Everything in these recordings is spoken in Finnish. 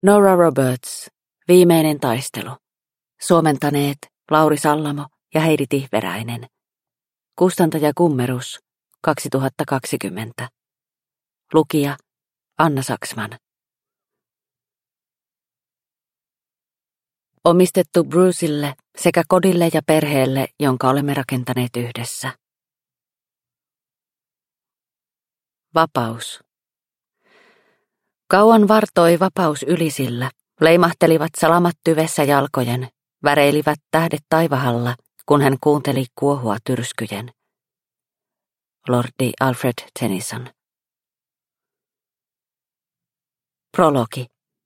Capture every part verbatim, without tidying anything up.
Nora Roberts, Viimeinen taistelu. Suomentaneet Lauri Sallamo ja Heidi Tihveräinen. Kustantaja Kummerus, kaksituhattakaksikymmentä. Lukija Anna Saksman. Omistettu Brucelle sekä kodille ja perheelle, jonka olemme rakentaneet yhdessä. Vapaus. Kauan vartoi vapaus ylisillä, leimahtelivat salamat tyvessä jalkojen, väreilivät tähdet taivahalla, kun hän kuunteli kuohua tyrskyjen. Lordi Alfred Tennyson. Prologi.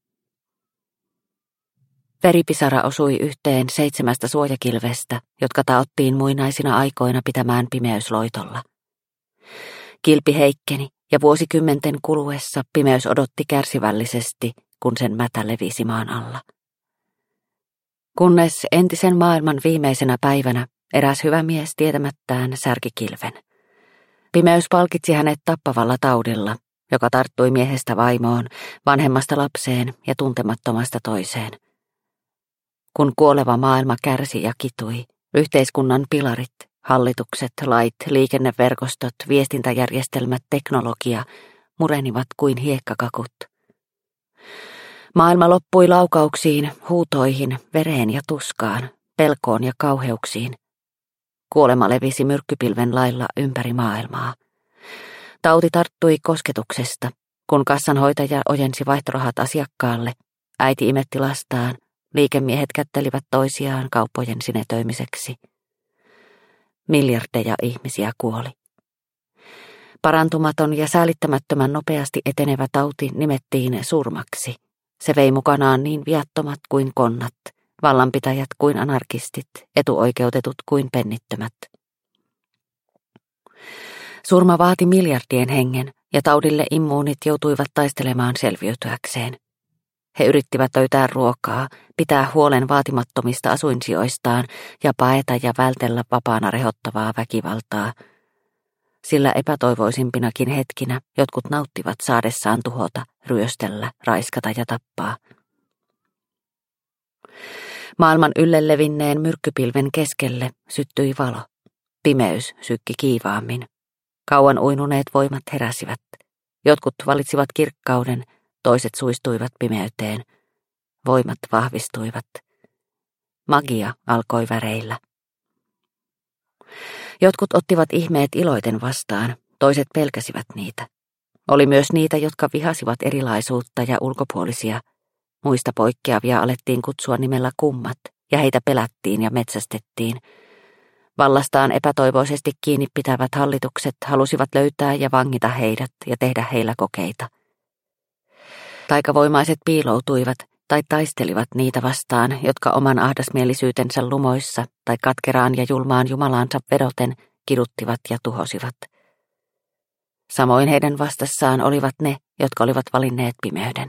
Veripisara osui yhteen seitsemästä suojakilvestä, jotka taottiin muinaisina aikoina pitämään pimeysloitolla. Kilpi heikkeni, ja vuosikymmenten kuluessa pimeys odotti kärsivällisesti, kun sen mätä levisi maan alla. Kunnes entisen maailman viimeisenä päivänä eräs hyvä mies tietämättään särki kilven. Pimeys palkitsi hänet tappavalla taudilla, joka tarttui miehestä vaimoon, vanhemmasta lapseen ja tuntemattomasta toiseen. Kun kuoleva maailma kärsi ja kitui, yhteiskunnan pilarit, hallitukset, lait, liikenneverkostot, viestintäjärjestelmät, teknologia murenivat kuin hiekkakakut. Maailma loppui laukauksiin, huutoihin, vereen ja tuskaan, pelkoon ja kauheuksiin. Kuolema levisi myrkkypilven lailla ympäri maailmaa. Tauti tarttui kosketuksesta, kun kassanhoitaja ojensi vaihtorahat asiakkaalle, äiti imetti lastaan, liikemiehet kättelivät toisiaan kauppojen sinetöimiseksi. Miljardeja ihmisiä kuoli. Parantumaton ja säälittämättömän nopeasti etenevä tauti nimettiin surmaksi. Se vei mukanaan niin viattomat kuin konnat, vallanpitäjät kuin anarkistit, etuoikeutetut kuin pennittömät. Surma vaati miljardien hengen, ja taudille immuunit joutuivat taistelemaan selviytyäkseen. He yrittivät löytää ruokaa, pitää huolen vaatimattomista asuinsijoistaan ja paeta ja vältellä vapaana rehottavaa väkivaltaa. Sillä epätoivoisimpinakin hetkinä jotkut nauttivat saadessaan tuhota, ryöstellä, raiskata ja tappaa. Maailman ylle levinneen myrkkypilven keskelle syttyi valo. Pimeys sykki kiivaammin. Kauan uinuneet voimat heräsivät. Jotkut valitsivat kirkkauden, toiset suistuivat pimeyteen. Voimat vahvistuivat. Magia alkoi väreillä. Jotkut ottivat ihmeet iloiten vastaan, toiset pelkäsivät niitä. Oli myös niitä, jotka vihasivat erilaisuutta ja ulkopuolisia. Muista poikkeavia alettiin kutsua nimellä kummat, ja heitä pelättiin ja metsästettiin. Vallastaan epätoivoisesti kiinni pitävät hallitukset halusivat löytää ja vangita heidät ja tehdä heillä kokeita. Taikavoimaiset piiloutuivat tai taistelivat niitä vastaan, jotka oman ahdasmielisyytensä lumoissa tai katkeraan ja julmaan jumalaansa vedoten kiduttivat ja tuhosivat. Samoin heidän vastassaan olivat ne, jotka olivat valinneet pimeyden.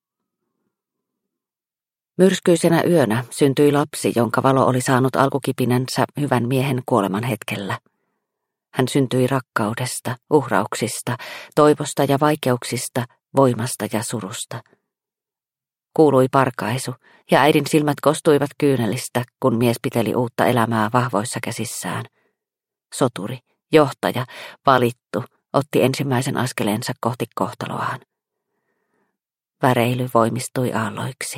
Myrskyisenä yönä syntyi lapsi, jonka valo oli saanut alkukipinänsä hyvän miehen kuoleman hetkellä. Hän syntyi rakkaudesta, uhrauksista, toivosta ja vaikeuksista, voimasta ja surusta. Kuului parkaisu, ja äidin silmät kostuivat kyynelistä, kun mies piteli uutta elämää vahvoissa käsissään. Soturi, johtaja, valittu, otti ensimmäisen askeleensa kohti kohtaloaan. Väreily voimistui aalloiksi.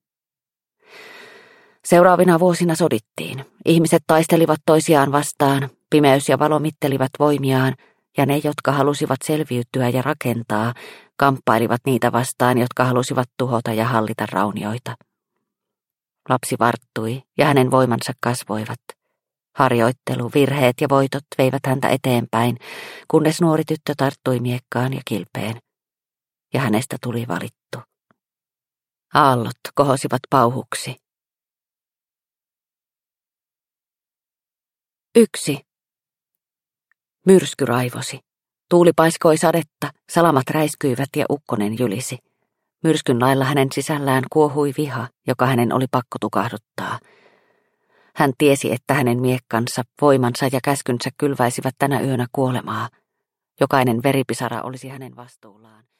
Seuraavina vuosina sodittiin. Ihmiset taistelivat toisiaan vastaan, pimeys ja valo mittelivät voimiaan, ja ne, jotka halusivat selviytyä ja rakentaa, kamppailivat niitä vastaan, jotka halusivat tuhota ja hallita raunioita. Lapsi varttui, ja hänen voimansa kasvoivat. Harjoittelu, virheet ja voitot veivät häntä eteenpäin, kunnes nuori tyttö tarttui miekkaan ja kilpeen, ja hänestä tuli valittu. Aallot kohosivat pauhuksi. Yksi. Myrsky raivosi. Tuuli paiskoi sadetta, salamat räiskyivät ja ukkonen jylisi. Myrskyn lailla hänen sisällään kuohui viha, joka hänen oli pakko tukahduttaa. Hän tiesi, että hänen miekkansa, voimansa ja käskynsä kylväisivät tänä yönä kuolemaa. Jokainen veripisara olisi hänen vastuullaan.